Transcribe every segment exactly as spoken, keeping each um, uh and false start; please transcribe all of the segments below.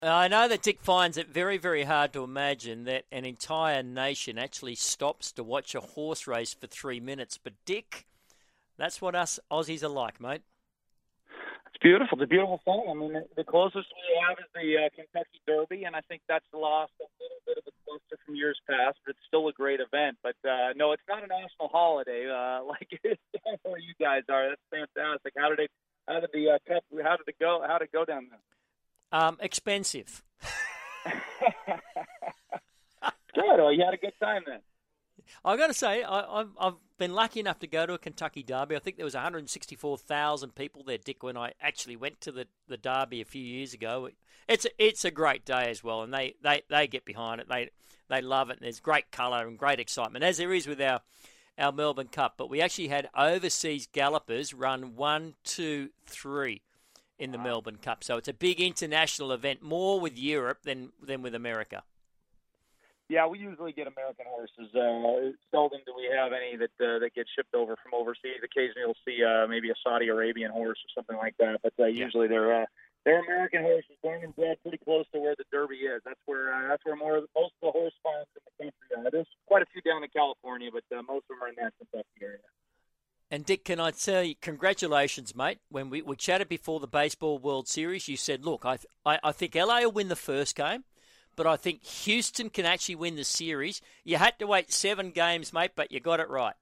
I know that Dick finds it very, very hard to imagine that an entire nation actually stops to watch a horse race for three minutes. But, Dick, that's what us Aussies are like, mate. It's beautiful. It's a beautiful thing. I mean, the closest we have is the uh, Kentucky Derby, and I think that's lost a little bit of its luster from years past, but it's still a great event. But, uh, no, it's not a national holiday uh, like where you guys are. That's fantastic. How did it, how did the uh, cup, how did it go, how did it go down there? Um, expensive. Good. Well, you had a good time then. I've got to say, I, I've, I've been lucky enough to go to a Kentucky Derby. I think there was one hundred sixty-four thousand people there, Dick, when I actually went to the, the Derby a few years ago. It's a, it's a great day as well, and they, they, they get behind it. They they love it, and there's great colour and great excitement, as there is with our, our Melbourne Cup. But we actually had overseas gallopers run one, two, three in the wow. Melbourne Cup. So it's a big international event, more with Europe than than with America. Yeah, we usually get American horses. Uh, seldom do we have any that uh, that get shipped over from overseas. Occasionally, you'll see uh, maybe a Saudi Arabian horse or something like that. But uh, yeah. usually, they're uh, they're American horses, born and bred pretty close to where the Derby is. That's where uh, that's where more of the, most of the horse farms in the country are. There's quite a few down in California, but uh, most of them are in that Kentucky area. And, Dick, can I tell you, congratulations, mate. When we, we chatted before the Baseball World Series, you said, look, I, I I think L A will win the first game, but I think Houston can actually win the series. You had to wait seven games, mate, but you got it right.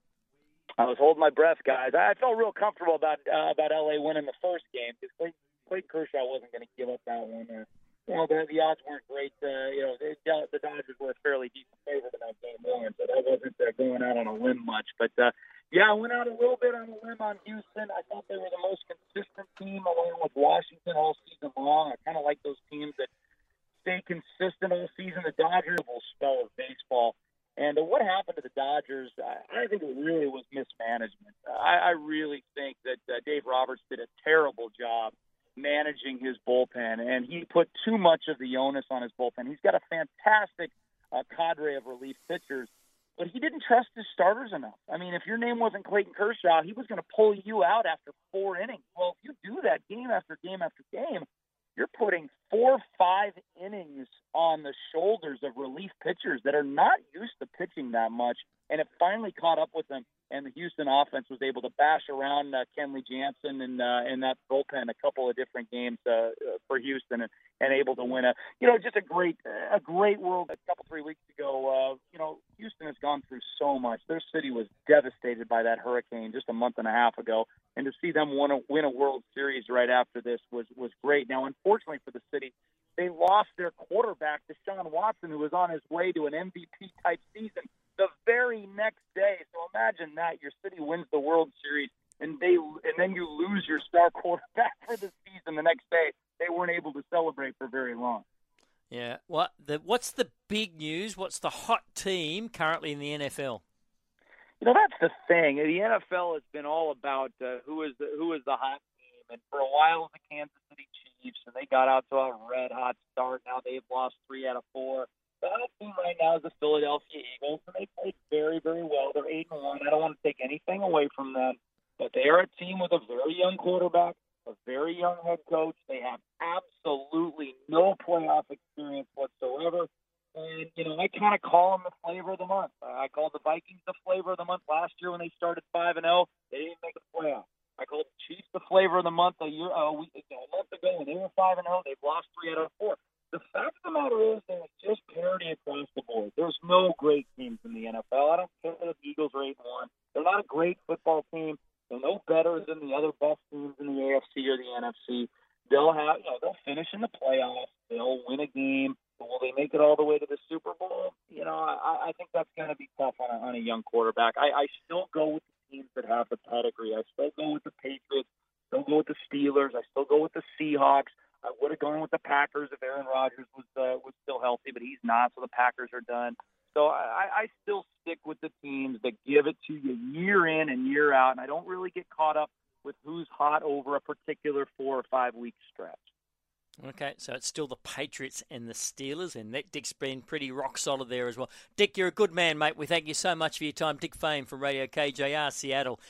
I was holding my breath, guys. I felt real comfortable about uh, about L A winning the first game because Clayton, Clayton Kershaw wasn't going to give up that one. Uh, you know, the, the odds weren't great. Uh, you know, they, the Dodgers were a fairly decent favorite in that game one, so that wasn't uh, going out on a limb much. But, uh, yeah, I went out a little bit on a limb on Houston. I thought they were the most consistent team along with Washington all season long. I kind of like those teams that stay consistent all season. The Dodgers will spell of baseball. And uh, what happened to the Dodgers, I, I think it really was mismanagement. I, I really think that uh, Dave Roberts did a terrible job managing his bullpen, and he put too much of the onus on his bullpen. He's got a fantastic uh, cadre of relief pitchers, but he didn't trust his starters enough. I mean, if your name wasn't Clayton Kershaw, he was going to pull you out after four innings. Well, if you do that game after game after game, you're putting four, five innings on the shoulders of relief pitchers that are not used to pitching that much, and it finally caught up with them, and the Houston offense was able to bash around uh, Kenley Jansen and uh, in that bullpen a couple of different games uh, for Houston, and, and able to win a, you know, just a great, a great world. A couple three weeks ago, uh, you know, Houston has gone through so much. Their city was devastated by that hurricane just a month and a half ago, and to see them win a, win a World Series right after this was was great. Now, unfortunately for the city, they lost their quarterback, Deshaun Watson, who was on his way to an M V P type season the very next day. So imagine that your city wins the World Series, and they and then you lose your star quarterback for the season the next day. They weren't able to celebrate for very long. Yeah. What the what's the big news? What's the hot team currently in the N F L? You know, that's the thing. The N F L has been all about uh, who is the who is the hot team, and for a while it was the Kansas City Chiefs, and they got out to a red hot start. Now they've lost three out of four. The hot team right now is the Philadelphia Eagles, and they played very, very well. They're eight and one. I don't want to take anything away from them, but they are a team with a very young quarterback, a very young head coach. They have absolutely no playoff experience whatsoever. And, you know, I kind of call them the flavor of the month. I called the Vikings the flavor of the month last year when they started five and oh. They didn't make the playoff. I called the Chiefs the flavor of the month a year, a, week, a month ago when they were five and oh. They've lost three out of four. The fact of the matter is there's just parity across the board. There's no great teams in the N F L. I don't care if the Eagles are eight and one. They're not a great football team. They're no better than the other best teams in the A F C or the N F C. They'll have, you know, they'll finish in the playoffs. They'll win a game. But will they make it all the way to the Super Bowl? You know, I, I think that's going to be tough on a, on a young quarterback. I, I still go with the teams that have the pedigree. I still go with the Patriots. I still go with the Steelers. I still go with the Seahawks. I would have gone with the Packers if Aaron Rodgers was uh, was still healthy, but he's not, so the Packers are done. So I, I still stick with the teams that give it to you year in and year out, and I don't really get caught up with who's hot over a particular four- or five-week stretch. Okay, so it's still the Patriots and the Steelers, and that Dick's been pretty rock solid there as well. Dick, you're a good man, mate. We thank you so much for your time. Dick Fame from Radio K J R, Seattle.